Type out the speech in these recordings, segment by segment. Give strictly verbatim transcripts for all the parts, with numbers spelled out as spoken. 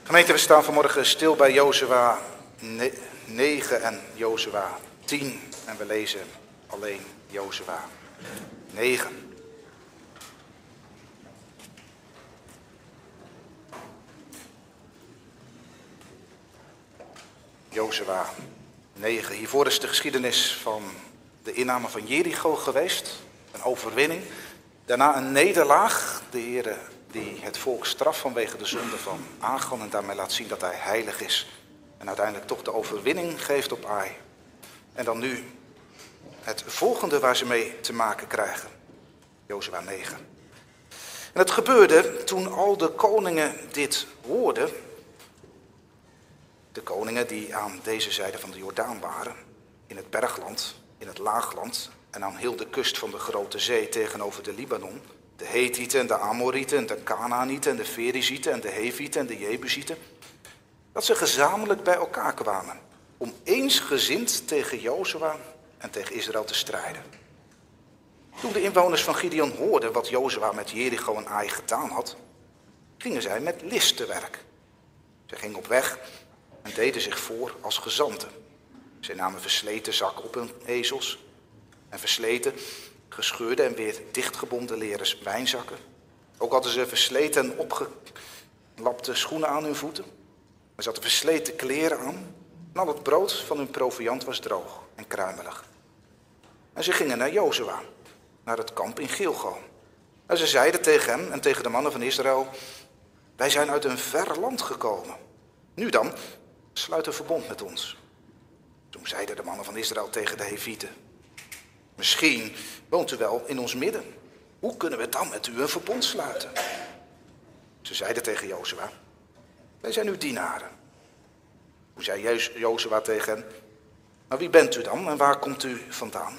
Gemeente, we staan vanmorgen stil bij Jozua negen en Jozua tien. En we lezen alleen Jozua negen. Jozua negen. Hiervoor is de geschiedenis van de inname van Jericho geweest. Een overwinning. Daarna een nederlaag. De Heere die het volk straft vanwege de zonde van Achan en daarmee laat zien dat hij heilig is. En uiteindelijk toch de overwinning geeft op Ai. En dan nu het volgende waar ze mee te maken krijgen. Jozua negen. En het gebeurde toen al de koningen dit hoorden. De koningen die aan deze zijde van de Jordaan waren. In het bergland, in het laagland en aan heel de kust van de grote zee tegenover de Libanon. De Hethieten en de Amorieten en de Kanaanieten en de Ferizieten en de Hevieten en de Jebusieten. Dat ze gezamenlijk bij elkaar kwamen om eensgezind tegen Jozua en tegen Israël te strijden. Toen de inwoners van Gideon hoorden wat Jozua met Jericho en Ai gedaan had, gingen zij met list te werk. Zij gingen op weg en deden zich voor als gezanten. Zij namen versleten zakken op hun ezels en versleten, gescheurde en weer dichtgebonden leren wijnzakken. Ook hadden ze versleten en opgelapte schoenen aan hun voeten. Er zaten versleten kleren aan en al het brood van hun proviand was droog en kruimelig. En ze gingen naar Jozua, naar het kamp in Gilgal. En ze zeiden tegen hem en tegen de mannen van Israël: wij zijn uit een ver land gekomen. Nu dan, sluit een verbond met ons. Toen zeiden de mannen van Israël tegen de Hevieten: misschien woont u wel in ons midden. Hoe kunnen we dan met u een verbond sluiten? Ze zeiden tegen Jozua: wij zijn uw dienaren. Toen zei Jozua tegen hen: maar wie bent u dan en waar komt u vandaan?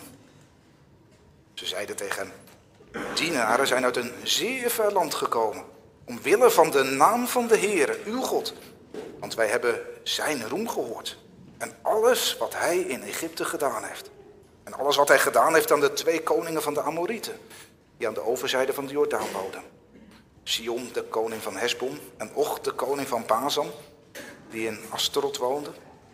Ze zeiden tegen hem: dienaren zijn uit een zeer ver land gekomen, omwille van de naam van de Heere, uw God. Want wij hebben zijn roem gehoord en alles wat hij in Egypte gedaan heeft. En alles wat hij gedaan heeft aan de twee koningen van de Amorieten, die aan de overzijde van de Jordaan woonden. Sion, de koning van Hesbon, en Och, de koning van Bazan, die in Astarot woonde.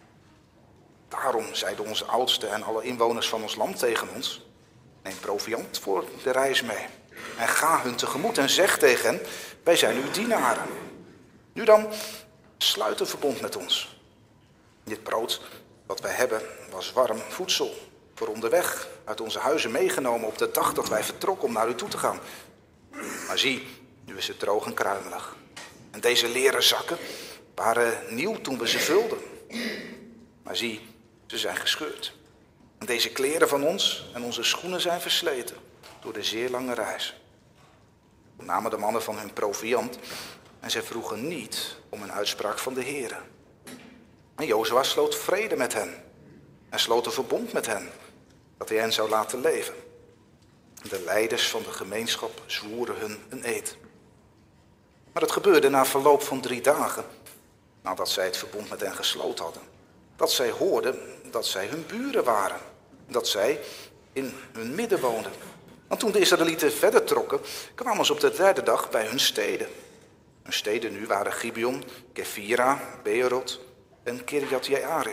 Daarom zeiden onze oudsten en alle inwoners van ons land tegen ons: neem proviand voor de reis mee en ga hun tegemoet en zeg tegen hen: wij zijn uw dienaren. Nu dan, sluit een verbond met ons. Dit brood wat wij hebben was warm voedsel voor onderweg, uit onze huizen meegenomen op de dag dat wij vertrokken om naar u toe te gaan. Maar zie, nu is het droog en kruimelig. En deze leren zakken waren nieuw toen we ze vulden. Maar zie, ze zijn gescheurd. En deze kleren van ons en onze schoenen zijn versleten door de zeer lange reis. Toen namen de mannen van hun proviand en zij vroegen niet om een uitspraak van de Heere. En Jozua sloot vrede met hen en sloot een verbond met hen, dat hij hen zou laten leven. De leiders van de gemeenschap zwoeren hun een eed. Maar het gebeurde na verloop van drie dagen, nadat zij het verbond met hen gesloten hadden, dat zij hoorden dat zij hun buren waren, dat zij in hun midden woonden. Want toen de Israëlieten verder trokken, kwamen ze op de derde dag bij hun steden. Hun steden nu waren Gibeon, Kefira, Beerot en Kirjat Jearim.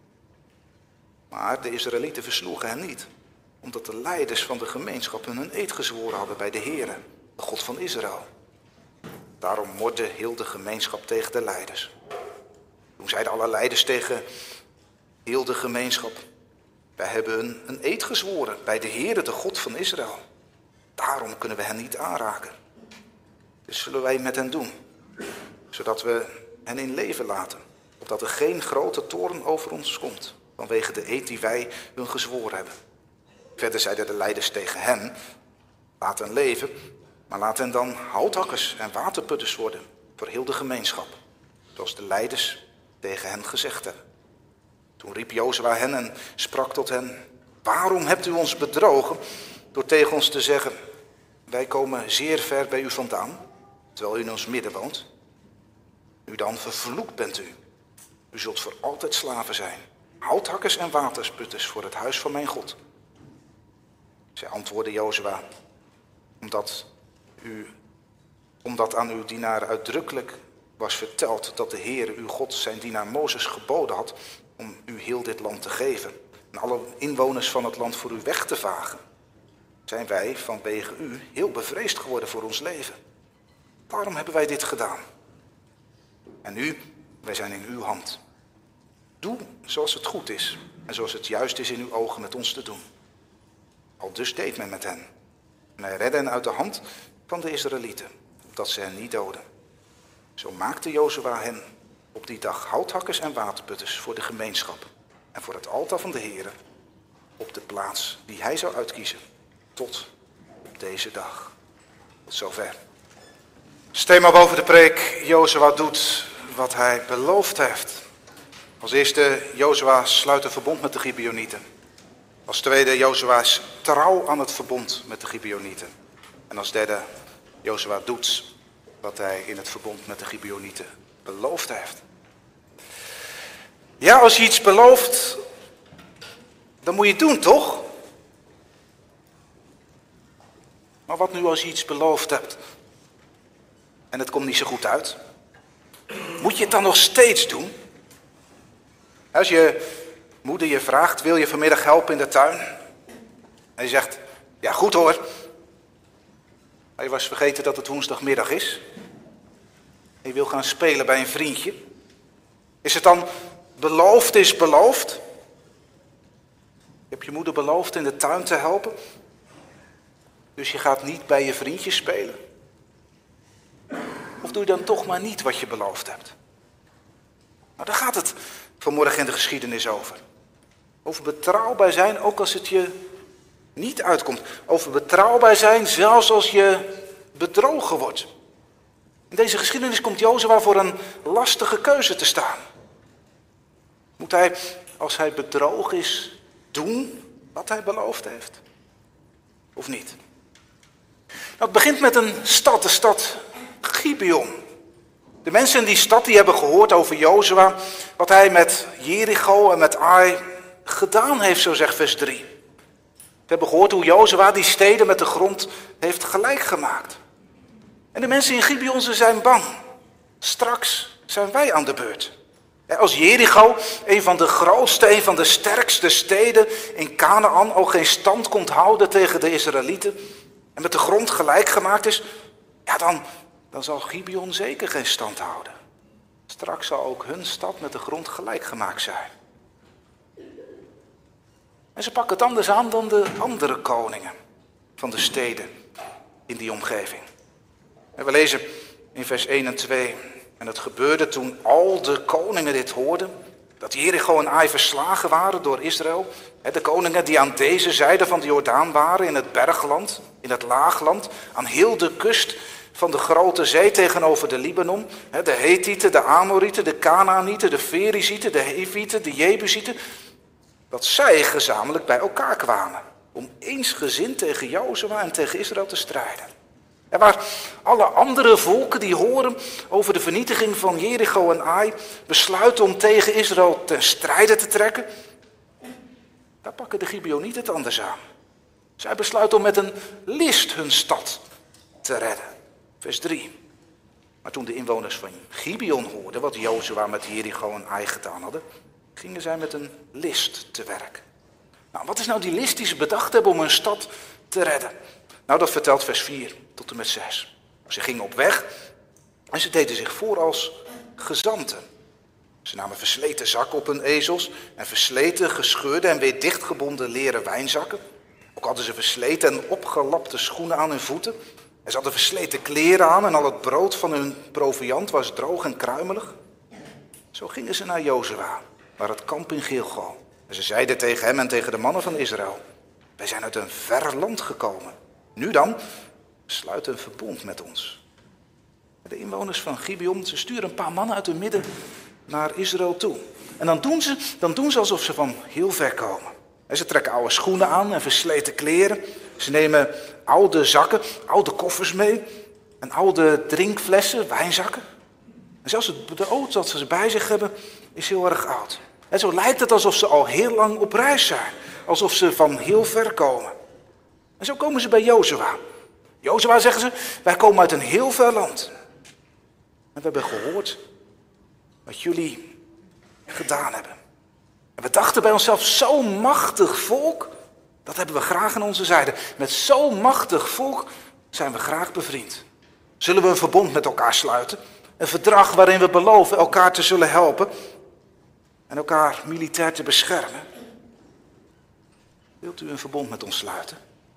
Maar de Israëlieten versloegen hen niet, omdat de leiders van de gemeenschap hun een eed gezworen hadden bij de Heere, de God van Israël. Daarom morde heel de gemeenschap tegen de leiders. Toen zeiden alle leiders tegen heel de gemeenschap: wij hebben een, een eed gezworen bij de Heere, de God van Israël. Daarom kunnen we hen niet aanraken. Dus zullen wij met hen doen, zodat we hen in leven laten, opdat er geen grote toorn over ons komt, vanwege de eed die wij hun gezworen hebben. Verder zeiden de leiders tegen hen: laat hen leven, maar laat hen dan houthakkers en waterputters worden voor heel de gemeenschap, zoals de leiders tegen hen gezegd hebben. Toen riep Jozua hen en sprak tot hen: waarom hebt u ons bedrogen door tegen ons te zeggen: wij komen zeer ver bij u vandaan, terwijl u in ons midden woont? Nu dan, vervloekt bent u. U zult voor altijd slaven zijn, houthakkers en watersputters voor het huis van mijn God. Zij antwoordde Jozua: omdat u, omdat aan uw dienaren uitdrukkelijk was verteld dat de Heere uw God zijn dienaar Mozes geboden had om u heel dit land te geven en alle inwoners van het land voor u weg te vagen, zijn wij vanwege u heel bevreesd geworden voor ons leven. Daarom hebben wij dit gedaan. En nu, wij zijn in uw hand. Doe zoals het goed is en zoals het juist is in uw ogen met ons te doen. Al dus deed men met hen. En hij redde hen uit de hand van de Israëlieten, opdat ze hen niet doden. Zo maakte Jozua hen op die dag houthakkers en waterputters voor de gemeenschap en voor het altaar van de Heere op de plaats die hij zou uitkiezen, tot op deze dag. Tot zover. Thema boven de preek. Jozua doet wat hij beloofd heeft. Als eerste, Jozua sluit een verbond met de Gibeonieten. Als tweede, Jozua is trouw aan het verbond met de Gibeonieten. En als derde, Jozua doet wat hij in het verbond met de Gibeonieten beloofd heeft. Ja, als je iets belooft, dan moet je het doen, toch? Maar wat nu als je iets beloofd hebt en het komt niet zo goed uit? Moet je het dan nog steeds doen? Als je moeder je vraagt, wil je vanmiddag helpen in de tuin? En je zegt, ja goed hoor. Maar je was vergeten dat het woensdagmiddag is. En je wil gaan spelen bij een vriendje. Is het dan beloofd is beloofd? Je hebt je moeder beloofd in de tuin te helpen. Dus je gaat niet bij je vriendje spelen. Of doe je dan toch maar niet wat je beloofd hebt? Nou, daar gaat het vanmorgen in de geschiedenis over. Over betrouwbaar zijn, ook als het je niet uitkomt. Over betrouwbaar zijn, zelfs als je bedrogen wordt. In deze geschiedenis komt Jozua voor een lastige keuze te staan. Moet hij, als hij bedrogen is, doen wat hij beloofd heeft? Of niet? Nou, het begint met een stad, de stad Gibeon. De mensen in die stad die hebben gehoord over Jozua, wat hij met Jericho en met Ai gedaan heeft, zo zegt vers drie. We hebben gehoord hoe Jozua die steden met de grond heeft gelijk gemaakt. En de mensen in Gibeon, ze zijn bang. Straks zijn wij aan de beurt. Als Jericho, een van de grootste, een van de sterkste steden in Kanaan, ook geen stand kon houden tegen de Israëlieten en met de grond gelijk gemaakt is, ja dan, dan zal Gibeon zeker geen stand houden. Straks zal ook hun stad met de grond gelijk gemaakt zijn. En ze pakken het anders aan dan de andere koningen van de steden in die omgeving. En we lezen in vers één en twee. En het gebeurde toen al de koningen dit hoorden, dat Jericho en Ai verslagen waren door Israël. De koningen die aan deze zijde van de Jordaan waren, in het bergland, in het laagland, aan heel de kust van de grote zee tegenover de Libanon. De Hethieten, de Amorieten, de Kanaanieten, de Ferizieten, de Hevieten, de Jebusieten. Dat zij gezamenlijk bij elkaar kwamen om eensgezind tegen Jozua en tegen Israël te strijden. En waar alle andere volken die horen over de vernietiging van Jericho en Ai besluiten om tegen Israël ten strijde te trekken, daar pakken de Gibeonieten het anders aan. Zij besluiten om met een list hun stad te redden. Vers drie. Maar toen de inwoners van Gibeon hoorden wat Jozua met Jericho en Ai gedaan hadden, gingen zij met een list te werk. Nou, wat is nou die list die ze bedacht hebben om hun stad te redden? Nou, dat vertelt vers vier tot en met zes. Ze gingen op weg en ze deden zich voor als gezanten. Ze namen versleten zakken op hun ezels en versleten, gescheurde en weer dichtgebonden leren wijnzakken. Ook hadden ze versleten en opgelapte schoenen aan hun voeten. En ze hadden versleten kleren aan en al het brood van hun proviand was droog en kruimelig. Zo gingen ze naar Jozua, naar het kamp in Gilgal. En ze zeiden tegen hem en tegen de mannen van Israël: wij zijn uit een ver land gekomen. Nu dan, sluit een verbond met ons. De inwoners van Gibeon, ze sturen een paar mannen uit hun midden naar Israël toe. En dan doen ze, dan doen ze alsof ze van heel ver komen. En ze trekken oude schoenen aan en versleten kleren. Ze nemen oude zakken, oude koffers mee. En oude drinkflessen, wijnzakken. En zelfs het brood dat ze bij zich hebben is heel erg oud. En zo lijkt het alsof ze al heel lang op reis zijn. Alsof ze van heel ver komen. En zo komen ze bij Jozua. Jozua, zeggen ze, wij komen uit een heel ver land. En we hebben gehoord wat jullie gedaan hebben. En we dachten bij onszelf, zo'n machtig volk, dat hebben we graag aan onze zijde. Met zo'n machtig volk zijn we graag bevriend. Zullen we een verbond met elkaar sluiten? Een verdrag waarin we beloven elkaar te zullen helpen en elkaar militair te beschermen. Wilt u een verbond met ons sluiten?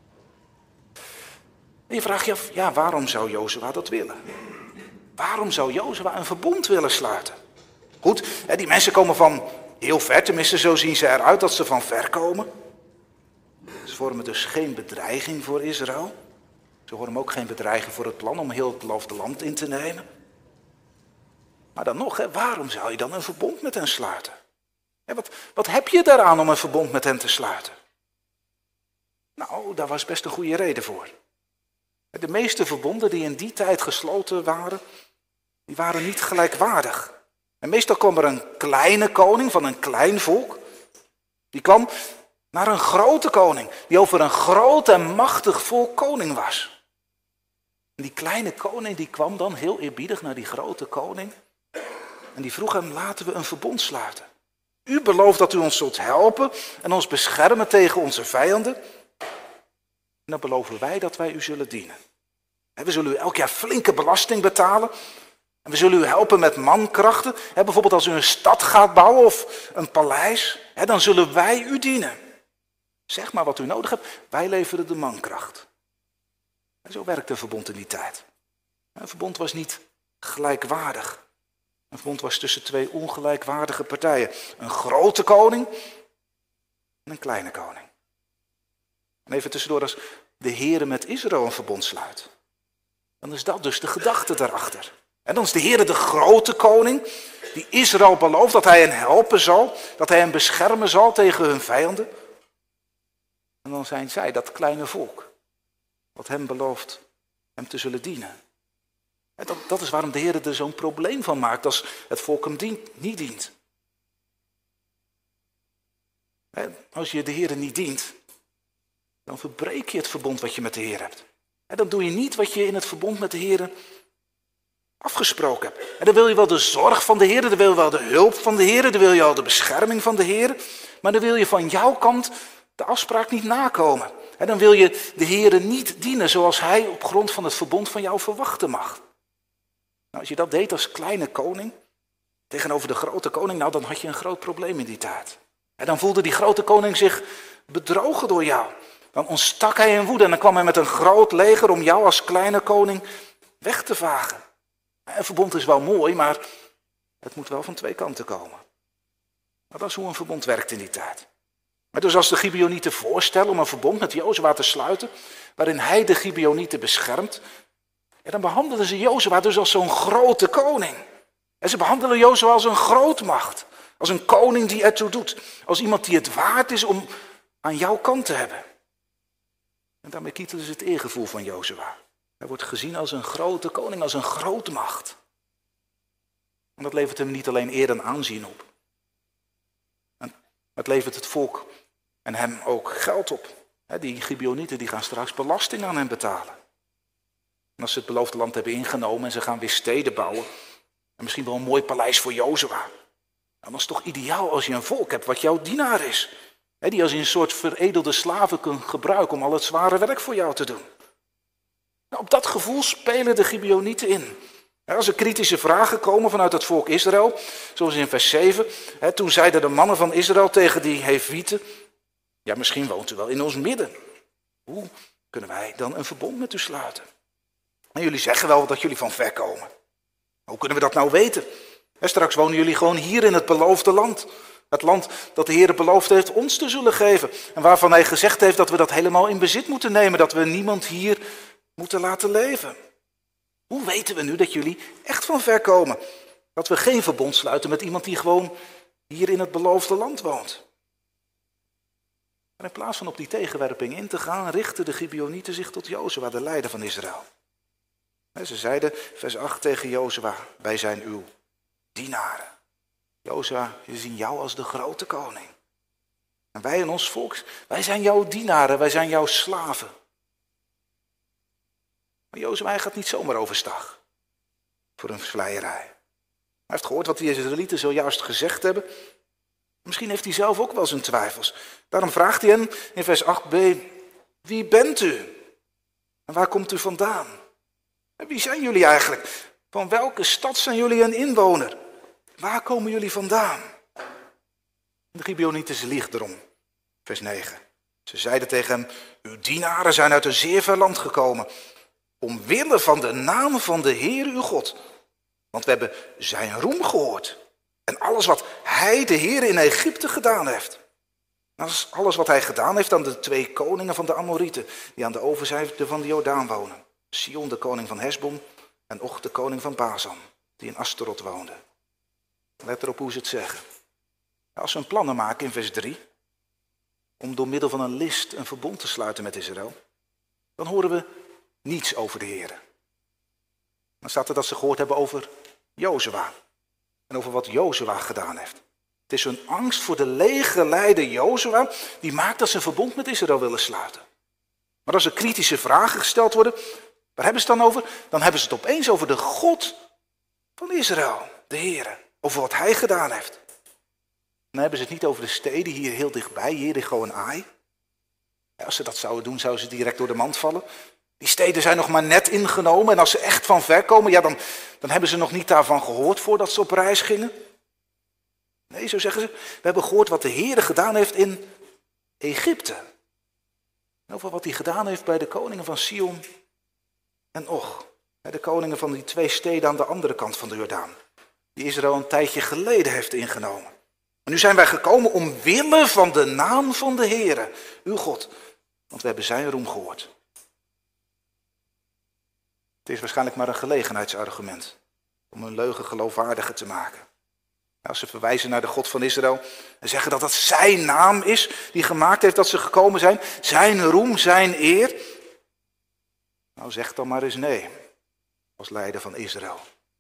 En je vraagt je af, ja, waarom zou Jozua dat willen? Waarom zou Jozua een verbond willen sluiten? Goed, die mensen komen van heel ver, tenminste zo zien ze eruit dat ze van ver komen. Ze vormen dus geen bedreiging voor Israël. Ze vormen ook geen bedreiging voor het plan om heel het beloofde land in te nemen. Maar dan nog, hè, waarom zou je dan een verbond met hen sluiten? Ja, wat, wat heb je daaraan om een verbond met hen te sluiten? Nou, daar was best een goede reden voor. De meeste verbonden die in die tijd gesloten waren, die waren niet gelijkwaardig. En meestal kwam er een kleine koning van een klein volk. Die kwam naar een grote koning, die over een groot en machtig volk koning was. En die kleine koning die kwam dan heel eerbiedig naar die grote koning. En die vroeg hem, laten we een verbond sluiten. U belooft dat u ons zult helpen en ons beschermen tegen onze vijanden. En dan beloven wij dat wij u zullen dienen. En we zullen u elk jaar flinke belasting betalen. En we zullen u helpen met mankrachten. Bijvoorbeeld als u een stad gaat bouwen of een paleis. Dan zullen wij u dienen. Zeg maar wat u nodig hebt. Wij leveren de mankracht. En zo werkte een verbond in die tijd. Een verbond was niet gelijkwaardig. Een verbond was tussen twee ongelijkwaardige partijen. Een grote koning en een kleine koning. En even tussendoor, als de Heere met Israël een verbond sluit, dan is dat dus de gedachte daarachter. En dan is de Heere de grote koning, die Israël belooft dat hij hen helpen zal, dat hij hen beschermen zal tegen hun vijanden. En dan zijn zij dat kleine volk, wat hem belooft hem te zullen dienen. En dat, dat is waarom de Heere er zo'n probleem van maakt als het volk hem dient, niet dient. En als je de Heere niet dient, dan verbreek je het verbond wat je met de Heer hebt. En dan doe je niet wat je in het verbond met de Heer afgesproken hebt. En dan wil je wel de zorg van de Heer, dan wil je wel de hulp van de Heer, dan wil je al de bescherming van de Heer. Maar dan wil je van jouw kant de afspraak niet nakomen. En dan wil je de Heer niet dienen zoals hij op grond van het verbond van jou verwachten mag. Nou, als je dat deed als kleine koning, tegenover de grote koning, nou dan had je een groot probleem in die tijd. En dan voelde die grote koning zich bedrogen door jou. Dan ontstak hij in woede en dan kwam hij met een groot leger om jou als kleine koning weg te vagen. Een verbond is wel mooi, maar het moet wel van twee kanten komen. Maar dat is hoe een verbond werkt in die tijd. Maar dus als de Gibeonieten voorstellen om een verbond met Jozua te sluiten, waarin hij de Gibeonieten beschermt, ja, dan behandelen ze Jozua dus als zo'n grote koning. En ze behandelen Jozua als een grootmacht, als een koning die ertoe doet, als iemand die het waard is om aan jouw kant te hebben. En daarmee kietelen ze het eergevoel van Jozua. Hij wordt gezien als een grote koning, als een grootmacht. En dat levert hem niet alleen eer en aanzien op. En het levert het volk en hem ook geld op. Die Gibeonieten die gaan straks belasting aan hem betalen. En als ze het beloofde land hebben ingenomen en ze gaan weer steden bouwen, en misschien wel een mooi paleis voor Jozua, dan is het toch ideaal als je een volk hebt wat jouw dienaar is. Die als een soort veredelde slaven kunt gebruiken om al het zware werk voor jou te doen. Nou, op dat gevoel spelen de Gibeonieten in. Als er kritische vragen komen vanuit het volk Israël, zoals in vers zeven. Toen zeiden de mannen van Israël tegen die Hevieten, ja, misschien woont u wel in ons midden. Hoe kunnen wij dan een verbond met u sluiten? En jullie zeggen wel dat jullie van ver komen. Hoe kunnen we dat nou weten? Straks wonen jullie gewoon hier in het beloofde land. Het land dat de Heer beloofd heeft ons te zullen geven. En waarvan hij gezegd heeft dat we dat helemaal in bezit moeten nemen. Dat we niemand hier moeten laten leven. Hoe weten we nu dat jullie echt van ver komen? Dat we geen verbond sluiten met iemand die gewoon hier in het beloofde land woont. En in plaats van op die tegenwerping in te gaan, richten de Gibeonieten zich tot Jozua, de leider van Israël. Ze zeiden, vers acht tegen Jozua, wij zijn uw dienaren. Jozua, we zien jou als de grote koning. En wij en ons volk, wij zijn jouw dienaren, wij zijn jouw slaven. Maar Jozua, hij gaat niet zomaar overstag. voor hun vleierij. Hij heeft gehoord wat die Israëlieten zojuist gezegd hebben. Misschien heeft hij zelf ook wel zijn twijfels. Daarom vraagt hij hen in vers acht b, wie bent u? En waar komt u vandaan? En wie zijn jullie eigenlijk? Van welke stad zijn jullie een inwoner? Waar komen jullie vandaan? De Gibeonieten liegen erom. Vers negen. Ze zeiden tegen hem, uw dienaren zijn uit een zeer ver land gekomen, omwille van de naam van de Heer uw God. Want we hebben zijn roem gehoord. En alles wat hij, de Heer, in Egypte gedaan heeft. Dat is alles wat hij gedaan heeft aan de twee koningen van de Amorieten, die aan de overzijde van de Jordaan wonen. Sion, de koning van Hesbon, en Och, de koning van Bazan, die in Astarot woonde. Let erop hoe ze het zeggen. Als ze een plannen maken in vers drie, om door middel van een list een verbond te sluiten met Israël, dan horen we niets over de Heer. Dan staat er dat ze gehoord hebben over Jozua. En over wat Jozua gedaan heeft. Het is hun angst voor de leeggeleide Jozua die maakt dat ze een verbond met Israël willen sluiten. Maar als er kritische vragen gesteld worden, waar hebben ze het dan over? Dan hebben ze het opeens over de God van Israël, de Heer. Over wat hij gedaan heeft. Dan hebben ze het niet over de steden hier heel dichtbij, Jericho en Ai. Ja, als ze dat zouden doen, zouden ze direct door de mand vallen. Die steden zijn nog maar net ingenomen en als ze echt van ver komen, ja, dan, dan hebben ze nog niet daarvan gehoord voordat ze op reis gingen. Nee, zo zeggen ze, we hebben gehoord wat de Heer gedaan heeft in Egypte. En over wat hij gedaan heeft bij de koningen van Sion en Och. De koningen van die twee steden aan de andere kant van de Jordaan. Die Israël een tijdje geleden heeft ingenomen. En nu zijn wij gekomen omwille van de naam van de Heere, uw God. Want we hebben zijn roem gehoord. Het is waarschijnlijk maar een gelegenheidsargument om een leugen geloofwaardiger te maken. Als ze verwijzen naar de God van Israël en zeggen dat dat zijn naam is die gemaakt heeft dat ze gekomen zijn. Zijn roem, zijn eer. Nou, zeg dan maar eens nee als leider van Israël.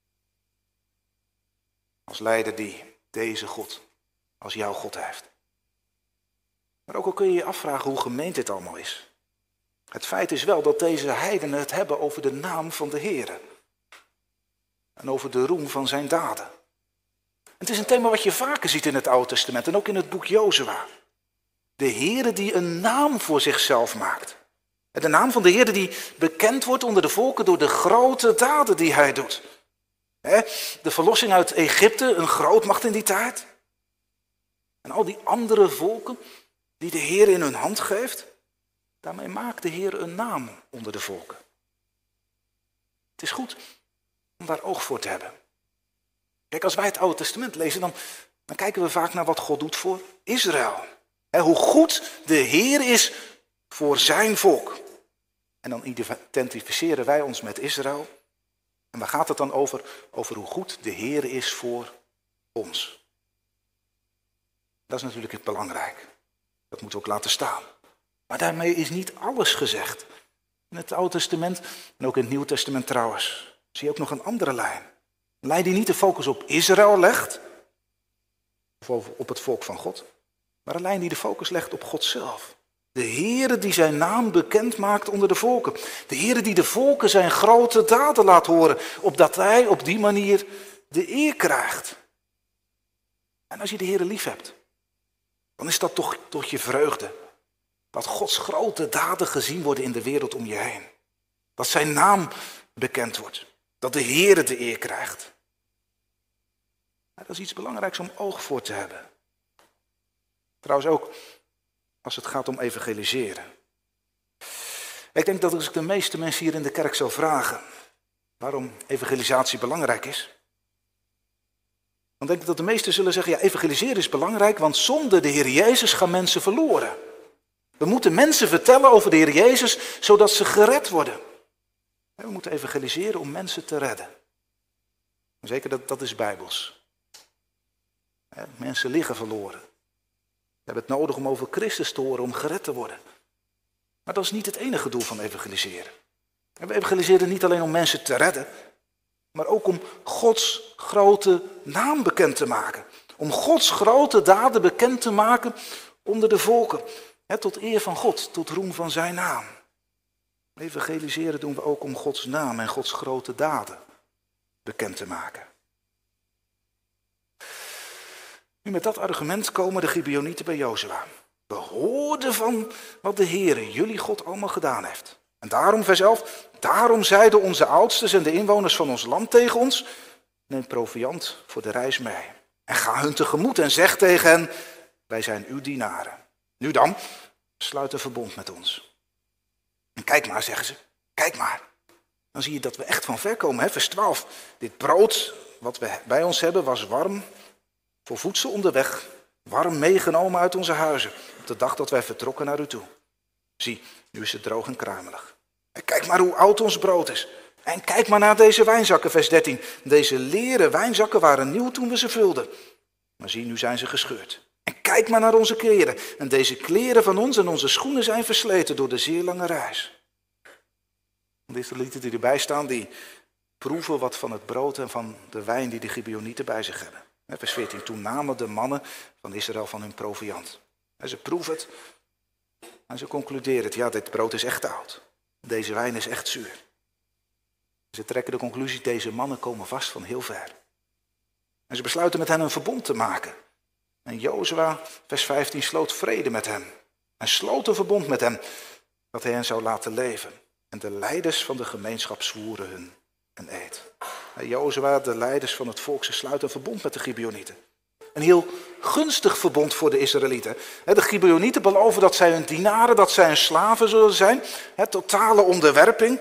Als leider die deze God als jouw God heeft. Maar ook al kun je je afvragen hoe gemeend dit allemaal is. Het feit is wel dat deze heidenen het hebben over de naam van de Heere. En over de roem van zijn daden. Het is een thema wat je vaker ziet in het Oude Testament en ook in het boek Jozua. De Heere die een naam voor zichzelf maakt. En de naam van de Heere die bekend wordt onder de volken door de grote daden die hij doet. De verlossing uit Egypte, een grootmacht in die tijd. En al die andere volken die de Heer in hun hand geeft. Daarmee maakt de Heer een naam onder de volken. Het is goed om daar oog voor te hebben. Kijk, als wij het Oude Testament lezen, dan, dan kijken we vaak naar wat God doet voor Israël. He, hoe goed de Heer is voor zijn volk. En dan identificeren wij ons met Israël. En waar gaat het dan over? Over hoe goed de Heer is voor ons. Dat is natuurlijk belangrijk. Dat moeten we ook laten staan. Maar daarmee is niet alles gezegd. In het Oude Testament en ook in het Nieuwe Testament trouwens. Zie je ook nog een andere lijn. Een lijn die niet de focus op Israël legt. Of op het volk van God. Maar een lijn die de focus legt op God zelf. De Heere die zijn naam bekend maakt onder de volken. De Heere die de volken zijn grote daden laat horen. Opdat hij op die manier de eer krijgt. En als je de Heere lief hebt. Dan is dat toch tot je vreugde. Dat Gods grote daden gezien worden in de wereld om je heen. Dat zijn naam bekend wordt. Dat de Heere de eer krijgt. Dat is iets belangrijks om oog voor te hebben. Trouwens ook als het gaat om evangeliseren. Ik denk dat als ik de meeste mensen hier in de kerk zou vragen waarom evangelisatie belangrijk is. Dan denk ik dat de meesten zullen zeggen, ja, evangeliseren is belangrijk, want zonder de Heer Jezus gaan mensen verloren. We moeten mensen vertellen over de Heer Jezus, zodat ze gered worden. We moeten evangeliseren om mensen te redden. Zeker, dat, dat is bijbels. Mensen liggen verloren. We hebben het nodig om over Christus te horen, om gered te worden. Maar dat is niet het enige doel van evangeliseren. We evangeliseren niet alleen om mensen te redden, maar ook om Gods grote naam bekend te maken. Om Gods grote daden bekend te maken onder de volken. He, tot eer van God, tot roem van zijn naam. Evangeliseren doen we ook om Gods naam en Gods grote daden bekend te maken. Nu met dat argument komen de Gibeonieten bij Jozua. We hoorden van wat de Heere, jullie God, allemaal gedaan heeft. En daarom, vers elf, daarom zeiden onze oudsten en de inwoners van ons land tegen ons, neem proviand voor de reis mee. En ga hun tegemoet en zeg tegen hen, wij zijn uw dienaren. Nu dan, sluit een verbond met ons. En kijk maar, zeggen ze, kijk maar. Dan zie je dat we echt van ver komen, hè? Vers twaalf. Dit brood wat we bij ons hebben was warm voor voedsel onderweg. Warm meegenomen uit onze huizen. Op de dag dat wij vertrokken naar u toe. Zie, nu is het droog en kruimelig. En kijk maar hoe oud ons brood is. En kijk maar naar deze wijnzakken, vers dertien. Deze leren wijnzakken waren nieuw toen we ze vulden. Maar zie, nu zijn ze gescheurd. En kijk maar naar onze kleren. En deze kleren van ons en onze schoenen zijn versleten door de zeer lange reis. De Israëlieten die erbij staan, die proeven wat van het brood en van de wijn die de Gibeonieten bij zich hebben. Vers veertien, toen namen de mannen van Israël van hun proviand. En ze proeven het en ze concluderen het, ja, dit brood is echt oud. Deze wijn is echt zuur. Ze trekken de conclusie, deze mannen komen vast van heel ver. En ze besluiten met hen een verbond te maken. En Jozua, vers vijftien, sloot vrede met hem. En sloot een verbond met hem, dat hij hen zou laten leven. En de leiders van de gemeenschap zwoeren hun een eed. En Jozua, de leiders van het volk, ze sluiten een verbond met de Gibeonieten. Een heel gunstig verbond voor de Israëlieten. De Gibeonieten beloven dat zij hun dienaren, dat zij hun slaven zullen zijn. Totale onderwerping.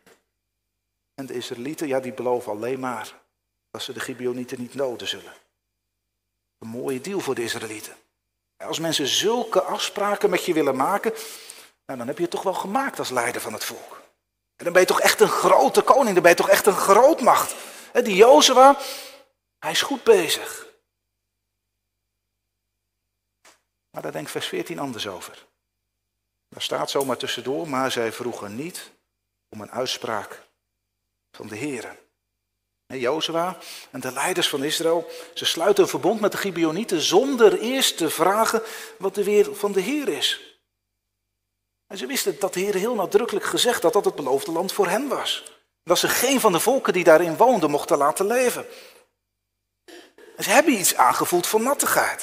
En de Israëlieten, ja, die beloven alleen maar dat ze de Gibeonieten niet noden zullen. Een mooie deal voor de Israëlieten. Als mensen zulke afspraken met je willen maken, nou, dan heb je het toch wel gemaakt als leider van het volk. En dan ben je toch echt een grote koning, dan ben je toch echt een grootmacht. Die Jozua, hij is goed bezig. Maar daar denkt vers veertien anders over. Daar staat zomaar tussendoor, maar zij vroegen niet om een uitspraak van de Heere. Jozua en de leiders van Israël, ze sluiten een verbond met de Gibeonieten zonder eerst te vragen wat de wil van de Heer is. En ze wisten dat de Heer heel nadrukkelijk gezegd had dat het beloofde land voor hen was. Dat ze geen van de volken die daarin woonden mochten laten leven. En ze hebben iets aangevoeld van nattigheid.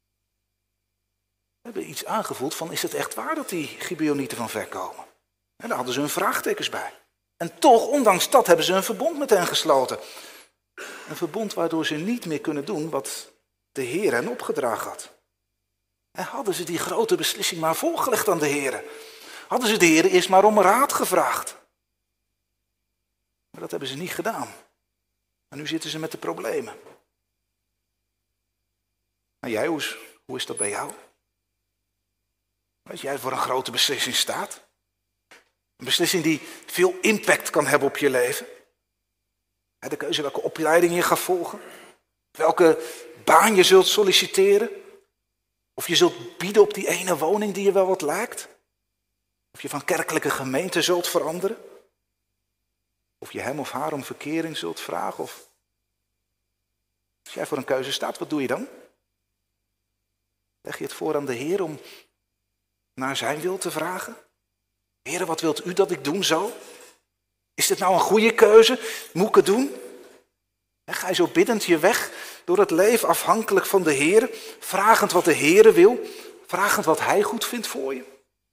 Ze hebben iets aangevoeld van, is het echt waar dat die Gibeonieten van ver komen? En daar hadden ze hun vraagtekens bij. En toch, ondanks dat, hebben ze een verbond met hen gesloten. Een verbond waardoor ze niet meer kunnen doen wat de Heer hen opgedragen had. En hadden ze die grote beslissing maar voorgelegd aan de Heer. Hadden ze de Heer eerst maar om raad gevraagd. Maar dat hebben ze niet gedaan. En nu zitten ze met de problemen. En jij, hoe is, hoe is dat bij jou? Als jij voor een grote beslissing staat. Een beslissing die veel impact kan hebben op je leven. De keuze welke opleiding je gaat volgen. Welke baan je zult solliciteren. Of je zult bieden op die ene woning die je wel wat lijkt. Of je van kerkelijke gemeente zult veranderen. Of je hem of haar om verkering zult vragen. Of als jij voor een keuze staat, wat doe je dan? Leg je het voor aan de Heer om naar zijn wil te vragen? Heer, wat wilt u dat ik doen zal? Is dit nou een goede keuze? Moet ik het doen? Ga je zo biddend je weg door het leven afhankelijk van de Heer, vragend wat de Heer wil, vragend wat hij goed vindt voor je?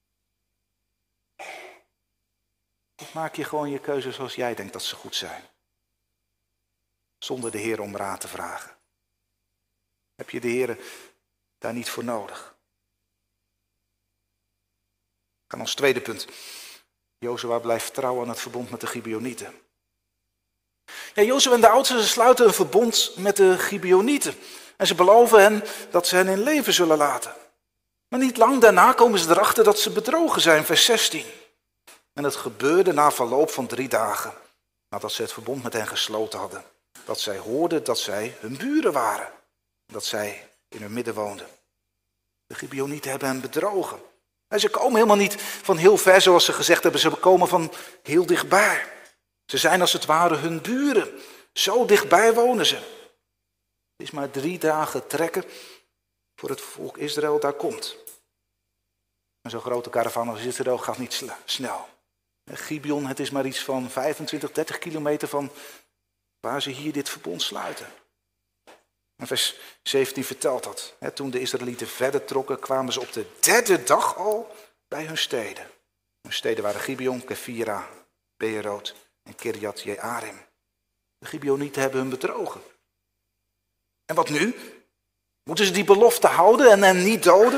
Of maak je gewoon je keuze zoals jij denkt dat ze goed zijn? Zonder de Heer om raad te vragen. Heb je de Heer daar niet voor nodig? En als tweede punt. Jozua blijft trouw aan het verbond met de Gibeonieten. Ja, Jozua en de oudsten sluiten een verbond met de Gibeonieten. En ze beloven hen dat ze hen in leven zullen laten. Maar niet lang daarna komen ze erachter dat ze bedrogen zijn, vers zestien. En het gebeurde na verloop van drie dagen, nadat ze het verbond met hen gesloten hadden. Dat zij hoorden dat zij hun buren waren. Dat zij in hun midden woonden. De Gibeonieten hebben hen bedrogen. En ze komen helemaal niet van heel ver, zoals ze gezegd hebben. Ze komen van heel dichtbij. Ze zijn als het ware hun buren. Zo dichtbij wonen ze. Het is maar drie dagen trekken voor het volk Israël daar komt. En zo'n grote karavaan als Israël gaat niet snel. Gibeon, het is maar iets van vijfentwintig, dertig kilometer van, waar ze hier dit verbond sluiten. En vers zeventien vertelt dat. Hè, toen de Israëlieten verder trokken, kwamen ze op de derde dag al bij hun steden. Hun steden waren Gibeon, Kefira, Beerot en Kirjat Jearim. De Gibeonieten hebben hun bedrogen. En wat nu? Moeten ze die belofte houden en hen niet doden?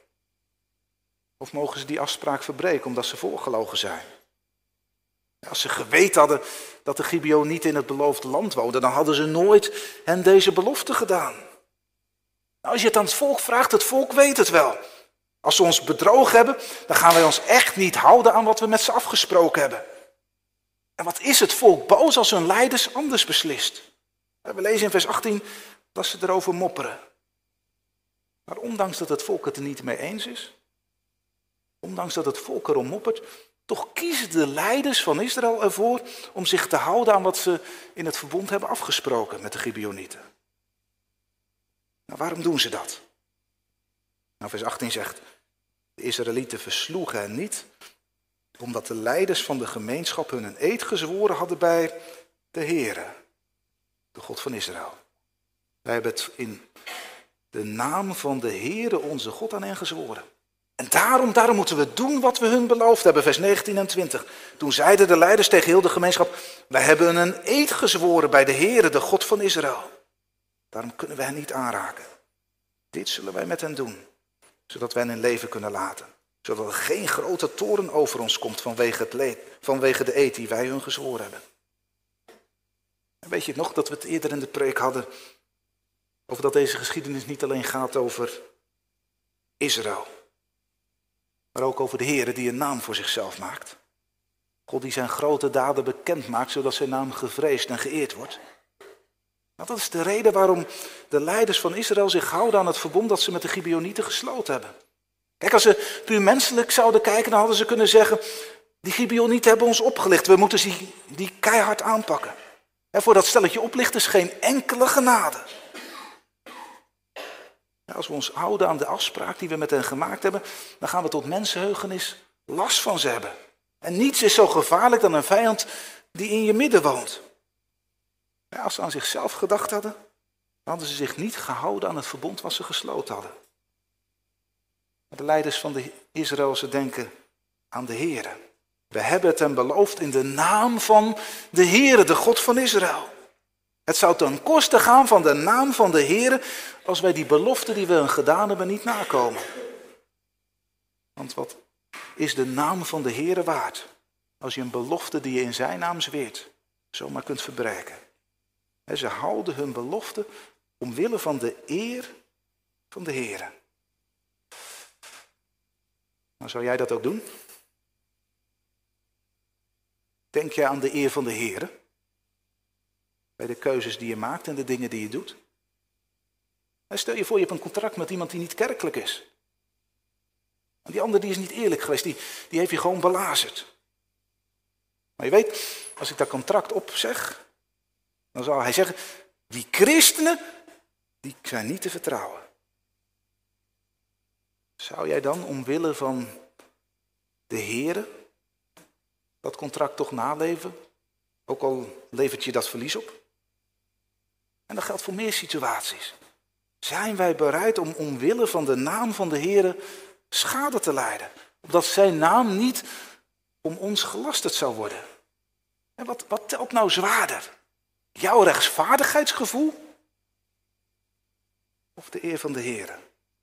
Of mogen ze die afspraak verbreken omdat ze voorgelogen zijn? Als ze geweten hadden dat de Gibeonieten in het beloofde land woonden, dan hadden ze nooit hen deze belofte gedaan. Nou, als je het aan het volk vraagt, het volk weet het wel. Als ze ons bedrogen hebben, dan gaan wij ons echt niet houden aan wat we met ze afgesproken hebben. En wat is het volk boos als hun leiders anders beslist? We lezen in vers achttien dat ze erover mopperen. Maar ondanks dat het volk het er niet mee eens is, ondanks dat het volk erom moppert, toch kiezen de leiders van Israël ervoor om zich te houden aan wat ze in het verbond hebben afgesproken met de Gibeonieten. Nou, waarom doen ze dat? Nou, vers achttien zegt, de Israëlieten versloegen hen niet, omdat de leiders van de gemeenschap hun een eed gezworen hadden bij de Heere, de God van Israël. Wij hebben het in de naam van de Heere onze God aan hen gezworen. En daarom, daarom moeten we doen wat we hun beloofd hebben, vers negentien en twintig. Toen zeiden de leiders tegen heel de gemeenschap, wij hebben een eed gezworen bij de Heere, de God van Israël. Daarom kunnen we hen niet aanraken. Dit zullen wij met hen doen, zodat wij hen in leven kunnen laten. Zodat er geen grote toorn over ons komt vanwege, het leed, vanwege de eed die wij hun gezworen hebben. En weet je nog dat we het eerder in de preek hadden over dat deze geschiedenis niet alleen gaat over Israël, maar ook over de Heere die een naam voor zichzelf maakt. God die zijn grote daden bekend maakt, zodat zijn naam gevreesd en geëerd wordt. Nou, dat is de reden waarom de leiders van Israël zich houden aan het verbond dat ze met de Gibeonieten gesloten hebben. Kijk, als ze puur menselijk zouden kijken, dan hadden ze kunnen zeggen, die Gibeonieten hebben ons opgelicht, we moeten die, die keihard aanpakken. En voor dat stelletje oplichters geen enkele genade. Ja, als we ons houden aan de afspraak die we met hen gemaakt hebben, dan gaan we tot mensenheugenis last van ze hebben. En niets is zo gevaarlijk dan een vijand die in je midden woont. Ja, als ze aan zichzelf gedacht hadden, dan hadden ze zich niet gehouden aan het verbond wat ze gesloten hadden. Maar de leiders van de Israël, ze denken aan de Heere. We hebben het hem beloofd in de naam van de Heere, de God van Israël. Het zou ten koste gaan van de naam van de Heere als wij die belofte die we hun gedaan hebben niet nakomen. Want wat is de naam van de Heere waard als je een belofte die je in zijn naam zweert zomaar kunt verbreken? En ze houden hun belofte omwille van de eer van de Heere. Nou, zou jij dat ook doen? Denk jij aan de eer van de Heere? Bij de keuzes die je maakt en de dingen die je doet? En stel je voor, je hebt een contract met iemand die niet kerkelijk is. En die ander die is niet eerlijk geweest, die, die heeft je gewoon belazerd. Maar je weet, als ik dat contract opzeg, dan zal hij zeggen, die christenen, die zijn niet te vertrouwen. Zou jij dan omwille van de Heere dat contract toch naleven? Ook al levert je dat verlies op? En dat geldt voor meer situaties. Zijn wij bereid om omwille van de naam van de Heere schade te lijden? Opdat zijn naam niet om ons gelasterd zou worden. En wat, wat telt nou zwaarder? Jouw rechtvaardigheidsgevoel? Of de eer van de Heere?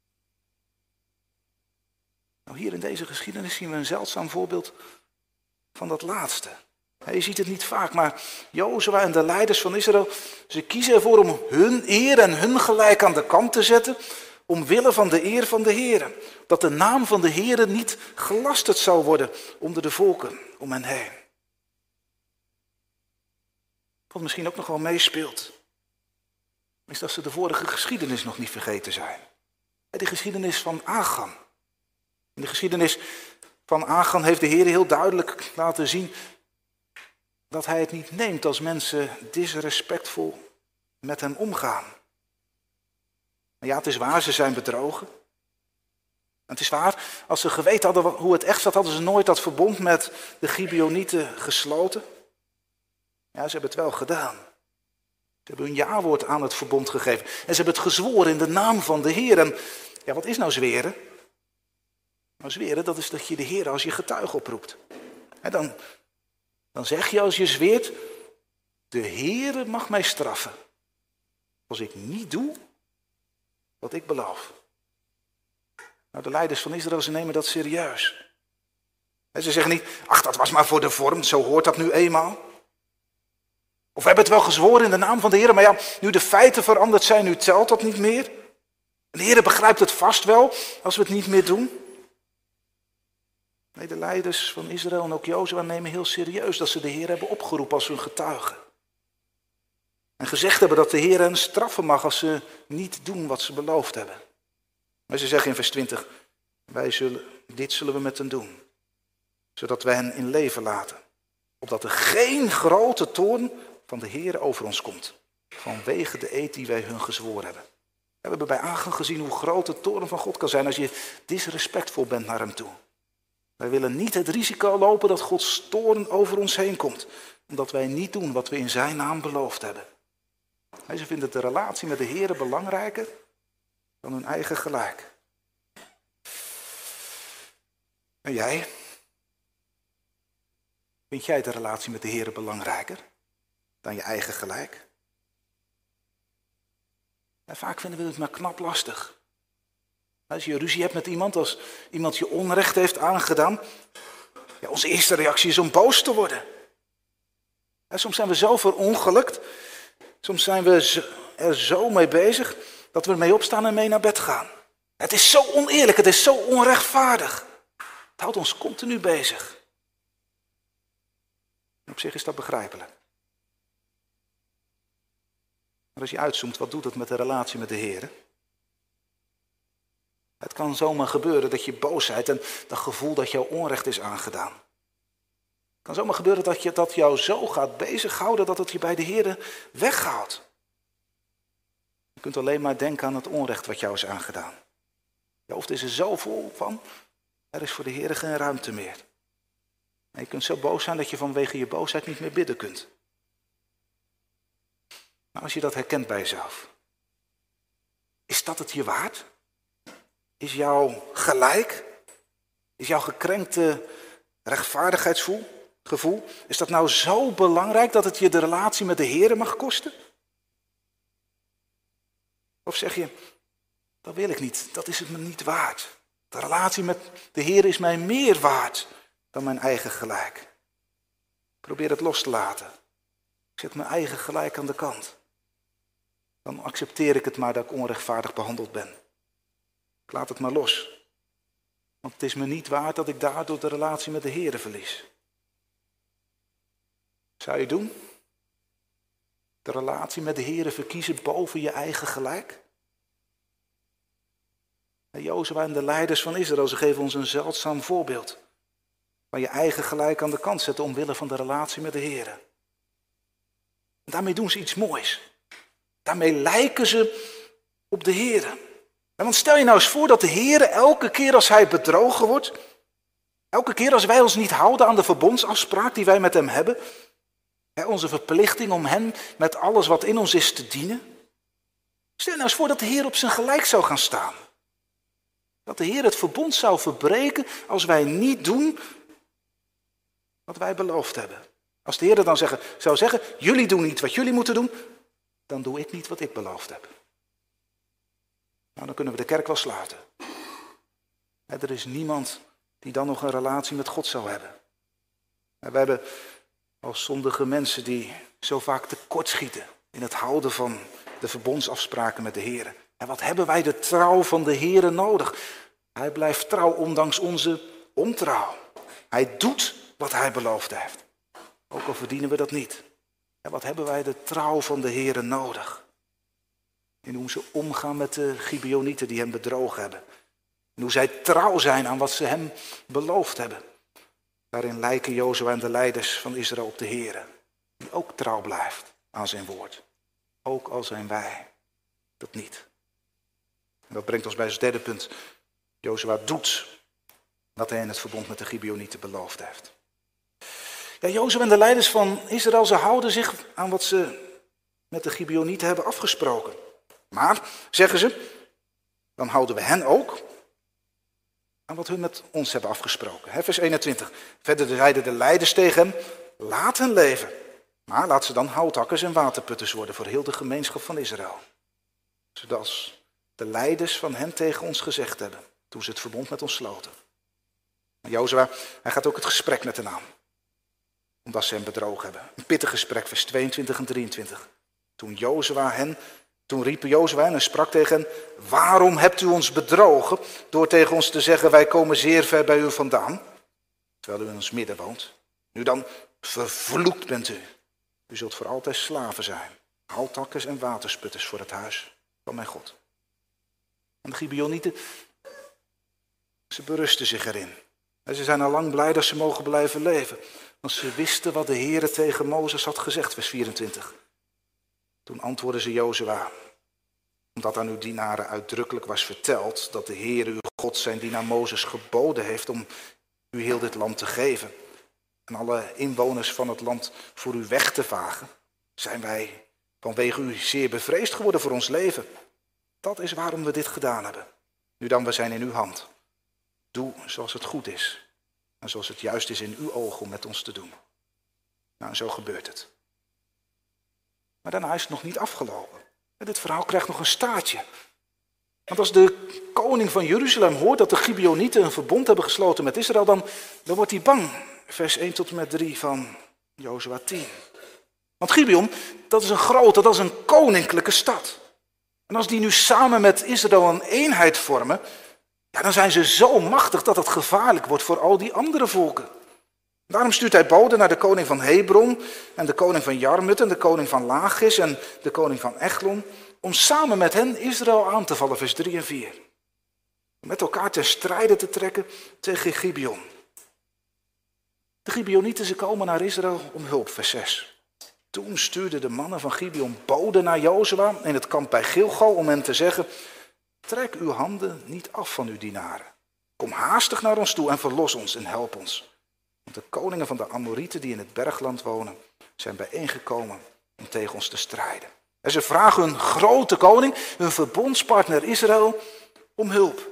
Nou, hier in deze geschiedenis zien we een zeldzaam voorbeeld van dat laatste. Je ziet het niet vaak, maar Jozua en de leiders van Israël, ze kiezen ervoor om hun eer en hun gelijk aan de kant te zetten, omwille van de eer van de Heere. Dat de naam van de Heere niet gelasterd zou worden onder de volken om hen heen. Wat misschien ook nog wel meespeelt, is dat ze de vorige geschiedenis nog niet vergeten zijn. De geschiedenis van Achan. In de geschiedenis van Achan heeft de Heer heel duidelijk laten zien dat hij het niet neemt als mensen disrespectvol met hem omgaan. Ja, het is waar, ze zijn bedrogen. Het is waar, als ze geweten hadden hoe het echt zat, hadden ze nooit dat verbond met de Gibeonieten gesloten. Ja, ze hebben het wel gedaan. Ze hebben hun jawoord aan het verbond gegeven. En ze hebben het gezworen in de naam van de Heer. En ja, wat is nou zweren? Nou, zweren, dat is dat je de Heer als je getuige oproept. En dan, dan zeg je als je zweert, de Heer mag mij straffen. Als ik niet doe wat ik beloof. Nou, de leiders van Israël, ze nemen dat serieus. En ze zeggen niet, ach, dat was maar voor de vorm, zo hoort dat nu eenmaal. Of we hebben het wel gezworen in de naam van de Heer, maar ja, nu de feiten veranderd zijn, nu telt dat niet meer. En de Heer begrijpt het vast wel als we het niet meer doen. Nee, de leiders van Israël en ook Jozua nemen heel serieus dat ze de Heer hebben opgeroepen als hun getuige. En gezegd hebben dat de Heer hen straffen mag als ze niet doen wat ze beloofd hebben. Maar ze zeggen in vers twintig, wij zullen, dit zullen we met hen doen. Zodat wij hen in leven laten. Opdat er geen grote toorn van de Heer over ons komt. Vanwege de eed die wij hun gezworen hebben. We hebben bij Achan gezien hoe groot de toorn van God kan zijn als je disrespectvol bent naar hem toe. Wij willen niet het risico lopen dat Gods toorn over ons heen komt. Omdat wij niet doen wat we in zijn naam beloofd hebben. Ze vinden de relatie met de Heer belangrijker dan hun eigen gelijk. En jij? Vind jij de relatie met de Heer belangrijker dan je eigen gelijk? En vaak vinden we het maar knap lastig. Als je ruzie hebt met iemand, als iemand je onrecht heeft aangedaan, ja, onze eerste reactie is om boos te worden. En soms zijn we zo verongelukt, soms zijn we er zo mee bezig dat we ermee opstaan en mee naar bed gaan. Het is zo oneerlijk, het is zo onrechtvaardig. Het houdt ons continu bezig. En op zich is dat begrijpelijk. Maar als je uitzoomt, wat doet het met de relatie met de Heer? Het kan zomaar gebeuren dat je boosheid en dat gevoel dat jou onrecht is aangedaan. Het kan zomaar gebeuren dat je dat jou zo gaat bezighouden dat het je bij de Heer weghoudt. Je kunt alleen maar denken aan het onrecht wat jou is aangedaan. Je hoofd is er zo vol van, er is voor de Heer geen ruimte meer. En je kunt zo boos zijn dat je vanwege je boosheid niet meer bidden kunt. Nou, als je dat herkent bij jezelf, is dat het je waard? Is jouw gelijk, is jouw gekrenkte rechtvaardigheidsgevoel, is dat nou zo belangrijk dat het je de relatie met de Heer mag kosten? Of zeg je, dat wil ik niet, dat is het me niet waard. De relatie met de Heer is mij meer waard dan mijn eigen gelijk. Probeer het los te laten. Ik zet mijn eigen gelijk aan de kant. Dan accepteer ik het maar dat ik onrechtvaardig behandeld ben. Ik laat het maar los. Want het is me niet waard dat ik daardoor de relatie met de Heer verlies. Zou je doen? De relatie met de Heer verkiezen boven je eigen gelijk? En Jozua en de leiders van Israël, ze geven ons een zeldzaam voorbeeld. Van je eigen gelijk aan de kant zetten omwille van de relatie met de Heer. En daarmee doen ze iets moois. Daarmee lijken ze op de Heer. En want stel je nou eens voor dat de Heer elke keer als hij bedrogen wordt, elke keer als wij ons niet houden aan de verbondsafspraak die wij met hem hebben, hè, onze verplichting om hem met alles wat in ons is te dienen. Stel je nou eens voor dat de Heer op zijn gelijk zou gaan staan. Dat de Heer het verbond zou verbreken als wij niet doen wat wij beloofd hebben. Als de Heer dan zeggen, zou zeggen, jullie doen niet wat jullie moeten doen, dan doe ik niet wat ik beloofd heb. Nou, dan kunnen we de kerk wel sluiten. Er is niemand die dan nog een relatie met God zou hebben. We hebben als zondige mensen die zo vaak tekortschieten in het houden van de verbondsafspraken met de Heer. En wat hebben wij de trouw van de Heer nodig? Hij blijft trouw ondanks onze ontrouw. Hij doet wat hij beloofd heeft. Ook al verdienen we dat niet. En wat hebben wij de trouw van de Heer nodig? In hoe ze omgaan met de Gibeonieten die hem bedrogen hebben. En hoe zij trouw zijn aan wat ze hem beloofd hebben. Daarin lijken Jozua en de leiders van Israël op de Heer. Die ook trouw blijft aan zijn woord. Ook al zijn wij dat niet. En dat brengt ons bij het derde punt. Jozua doet wat hij in het verbond met de Gibeonieten beloofd heeft. Ja, Jozua en de leiders van Israël, ze houden zich aan wat ze met de Gibeonieten hebben afgesproken. Maar, zeggen ze, dan houden we hen ook aan wat hun met ons hebben afgesproken. He, vers eenentwintig. Verder zeiden de leiders tegen hem, laat hen leven. Maar laat ze dan houthakkers en waterputters worden voor heel de gemeenschap van Israël. Zoals de leiders van hen tegen ons gezegd hebben, toen ze het verbond met ons sloten. En Jozua, hij gaat ook het gesprek met hen aan. Omdat ze hem bedrogen hebben. Een pittig gesprek, vers tweeëntwintig en drieëntwintig. Toen Jozua hen, toen riepen Jozua hen en sprak tegen hen, waarom hebt u ons bedrogen door tegen ons te zeggen, wij komen zeer ver bij u vandaan, terwijl u in ons midden woont. Nu dan, vervloekt bent u. U zult voor altijd slaven zijn, houthakkers en watersputters voor het huis van mijn God. En de Gibeonieten, ze berusten zich erin. En ze zijn al lang blij dat ze mogen blijven leven. Want ze wisten wat de Heere tegen Mozes had gezegd, vers vierentwintig. Toen antwoordde ze Jozua, omdat aan uw dienaren uitdrukkelijk was verteld dat de Heere uw God zijn dienaar Mozes geboden heeft om u heel dit land te geven. En alle inwoners van het land voor u weg te vagen, zijn wij vanwege u zeer bevreesd geworden voor ons leven. Dat is waarom we dit gedaan hebben. Nu dan, we zijn in uw hand. Doe zoals het goed is. En zoals het juist is in uw ogen om met ons te doen. Nou, en zo gebeurt het. Maar daarna is het nog niet afgelopen. En dit verhaal krijgt nog een staartje. Want als de koning van Jeruzalem hoort dat de Gibeonieten een verbond hebben gesloten met Israël, dan, dan wordt hij bang. Vers één tot en met drie van Jozua tien. Want Gibeon, dat is een grote, dat is een koninklijke stad. En als die nu samen met Israël een eenheid vormen, ja, dan zijn ze zo machtig dat het gevaarlijk wordt voor al die andere volken. Daarom stuurt hij boden naar de koning van Hebron en de koning van Jarmut en de koning van Lachis en de koning van Eglon, om samen met hen Israël aan te vallen, vers drie en vier. Om met elkaar ten strijde te trekken tegen Gibeon. De Gibeonieten, ze komen naar Israël om hulp, vers zes. Toen stuurden de mannen van Gibeon boden naar Jozua in het kamp bij Gilgal om hen te zeggen, trek uw handen niet af van uw dienaren. Kom haastig naar ons toe en verlos ons en help ons. Want de koningen van de Amorieten die in het bergland wonen, zijn bijeengekomen om tegen ons te strijden. En ze vragen hun grote koning, hun verbondspartner Israël, om hulp.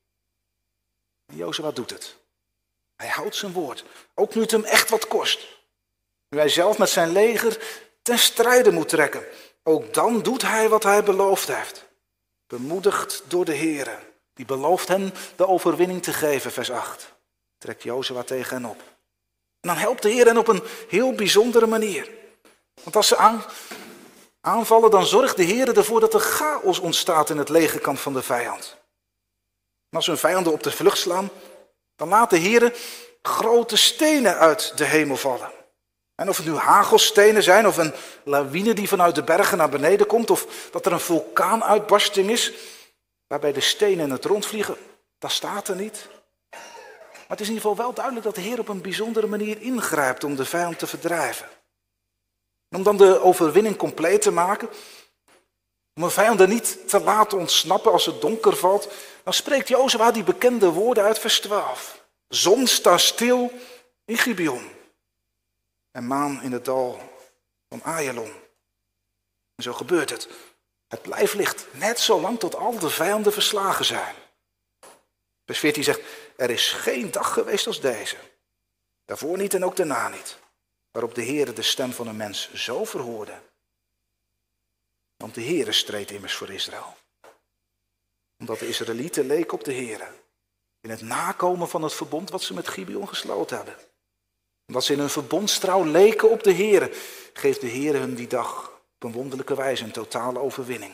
En Jozua doet het. Hij houdt zijn woord, ook nu het hem echt wat kost. Nu hij zelf met zijn leger ten strijde moet trekken. Ook dan doet hij wat hij beloofd heeft. Bemoedigd door de Heere, die belooft hen de overwinning te geven, vers acht. Trekt Jozua tegen hen op. En dan helpt de Heer hen op een heel bijzondere manier. Want als ze aan, aanvallen, dan zorgt de Heer ervoor dat er chaos ontstaat in het legerkamp van de vijand. En als hun vijanden op de vlucht slaan, dan laat de Heer grote stenen uit de hemel vallen. En of het nu hagelstenen zijn of een lawine die vanuit de bergen naar beneden komt, of dat er een vulkaanuitbarsting is, waarbij de stenen in het rond vliegen, dat staat er niet. Maar het is in ieder geval wel duidelijk dat de Heer op een bijzondere manier ingrijpt om de vijand te verdrijven. En om dan de overwinning compleet te maken, om een vijand er niet te laten ontsnappen als het donker valt, dan spreekt Jozua die bekende woorden uit vers twaalf. Zon staat stil in Gibeon en maan in het dal van Ayalon. En zo gebeurt het. Het blijft licht, net zolang tot al de vijanden verslagen zijn. Vers veertien zegt, er is geen dag geweest als deze. Daarvoor niet en ook daarna niet. Waarop de Heere de stem van een mens zo verhoorde. Want de Heere streed immers voor Israël. Omdat de Israëlieten leken op de Heere. In het nakomen van het verbond wat ze met Gibeon gesloten hebben. Omdat ze in hun verbondstrouw leken op de Heere, geeft de Heere hun die dag op een wonderlijke wijze een totale overwinning.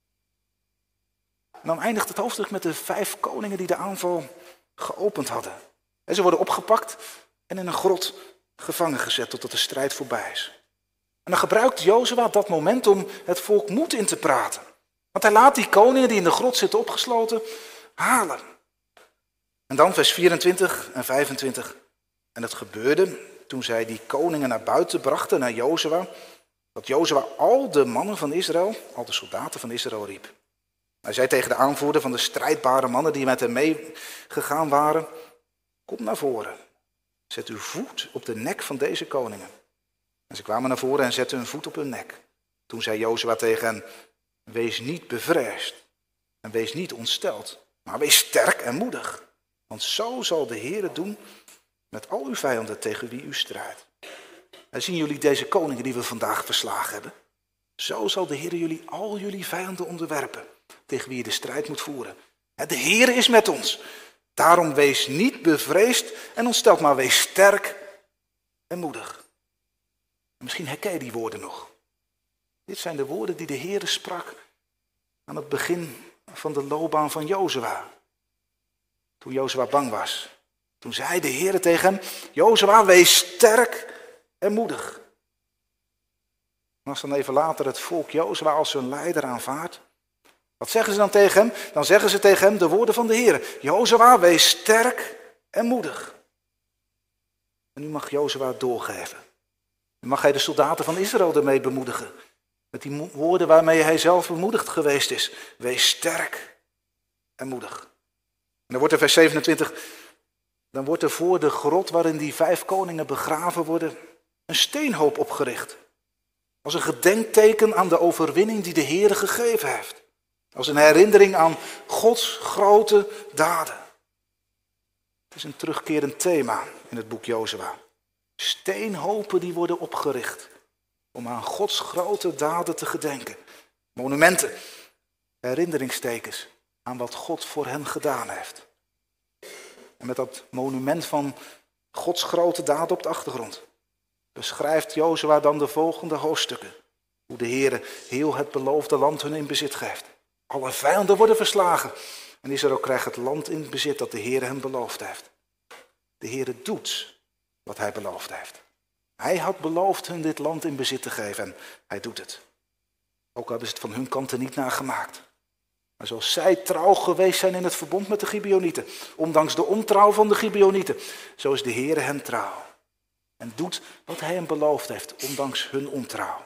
En dan eindigt het hoofdstuk met de vijf koningen die de aanval geopend hadden. En ze worden opgepakt en in een grot gevangen gezet totdat de strijd voorbij is. En dan gebruikt Jozua dat moment om het volk moed in te praten. Want hij laat die koningen die in de grot zitten opgesloten halen. En dan vers vierentwintig en vijfentwintig. En het gebeurde toen zij die koningen naar buiten brachten, naar Jozua, dat Jozua al de mannen van Israël, al de soldaten van Israël riep. Hij zei tegen de aanvoerder van de strijdbare mannen die met hem meegegaan waren, kom naar voren, zet uw voet op de nek van deze koningen. En ze kwamen naar voren en zetten hun voet op hun nek. Toen zei Jozua tegen hen, wees niet bevreesd en wees niet ontsteld, maar wees sterk en moedig. Want zo zal de Heer doen met al uw vijanden tegen wie u strijdt. En zien jullie deze koningen die we vandaag verslagen hebben? Zo zal de Heer jullie al jullie vijanden onderwerpen, tegen wie je de strijd moet voeren. De Heer is met ons. Daarom wees niet bevreesd en ontsteld, maar wees sterk en moedig. En misschien herken je die woorden nog. Dit zijn de woorden die de Heer sprak aan het begin van de loopbaan van Jozua. Toen Jozua bang was. Toen zei de Heer tegen hem, Jozua, wees sterk en moedig. En als dan even later het volk Jozua als hun leider aanvaardt, wat zeggen ze dan tegen hem? Dan zeggen ze tegen hem de woorden van de Heer. Jozua, wees sterk en moedig. En nu mag Jozua doorgeven. Nu mag hij de soldaten van Israël ermee bemoedigen. Met die woorden waarmee hij zelf bemoedigd geweest is. Wees sterk en moedig. En dan wordt er vers zevenentwintig, dan wordt er voor de grot waarin die vijf koningen begraven worden, een steenhoop opgericht. Als een gedenkteken aan de overwinning die de Heer gegeven heeft. Als een herinnering aan Gods grote daden. Het is een terugkerend thema in het boek Jozua. Steenhopen die worden opgericht om aan Gods grote daden te gedenken. Monumenten, herinneringstekens aan wat God voor hen gedaan heeft. En met dat monument van Gods grote daden op de achtergrond beschrijft Jozua dan de volgende hoofdstukken. Hoe de Heer heel het beloofde land hun in bezit geeft. Alle vijanden worden verslagen. En Israël krijgt het land in bezit dat de Heer hem beloofd heeft. De Heer doet wat hij beloofd heeft. Hij had beloofd hun dit land in bezit te geven en hij doet het. Ook hebben ze het van hun kant er niet naar gemaakt. Maar zoals zij trouw geweest zijn in het verbond met de Gibeonieten, ondanks de ontrouw van de Gibeonieten, zo is de Heer hen trouw. En doet wat hij hem beloofd heeft, ondanks hun ontrouw.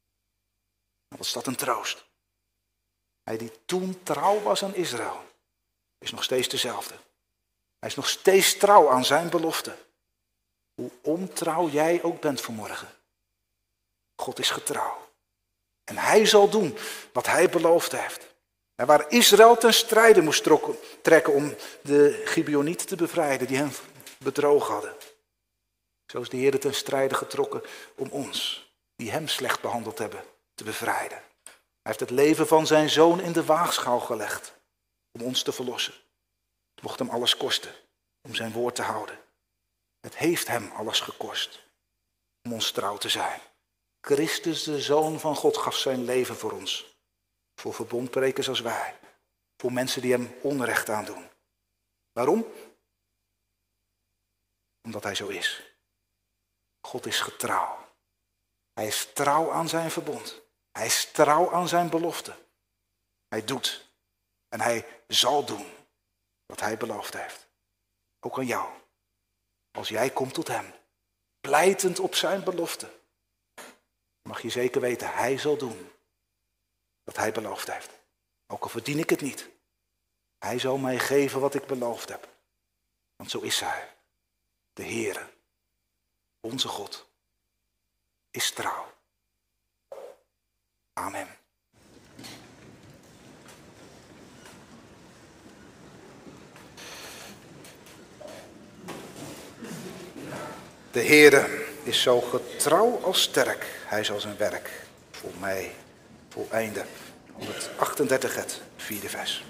Wat is dat een troost? Hij die toen trouw was aan Israël, is nog steeds dezelfde. Hij is nog steeds trouw aan zijn belofte. Hoe ontrouw jij ook bent vanmorgen. God is getrouw. En hij zal doen wat hij beloofd heeft. En waar Israël ten strijde moest trekken om de Gibeonieten te bevrijden, die hen bedrogen hadden. Zo is de Heer ten strijde getrokken om ons, die hem slecht behandeld hebben, te bevrijden. Hij heeft het leven van zijn zoon in de waagschaal gelegd om ons te verlossen. Het mocht hem alles kosten om zijn woord te houden. Het heeft hem alles gekost om ons trouw te zijn. Christus, de Zoon van God, gaf zijn leven voor ons. Voor verbondbrekers als wij. Voor mensen die hem onrecht aandoen. Waarom? Omdat hij zo is. God is getrouw. Hij is trouw aan zijn verbond. Hij is trouw aan zijn belofte. Hij doet en hij zal doen wat hij beloofd heeft. Ook aan jou. Als jij komt tot hem, pleitend op zijn belofte, mag je zeker weten, hij zal doen wat hij beloofd heeft. Ook al verdien ik het niet. Hij zal mij geven wat ik beloofd heb. Want zo is hij. De Heere, onze God, is trouw. Amen. De Heere is zo getrouw als sterk. Hij zal zijn werk voor mij voleinden. honderdachtendertig, het vierde vers.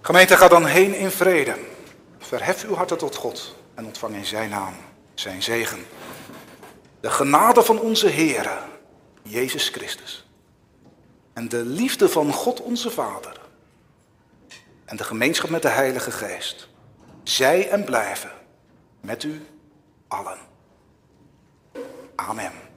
Gemeente, ga dan heen in vrede. Verhef uw harten tot God en ontvang in zijn naam zijn zegen. De genade van onze Heere, Jezus Christus. En de liefde van God onze Vader. En de gemeenschap met de Heilige Geest. Zij en blijven met u allen. Amen.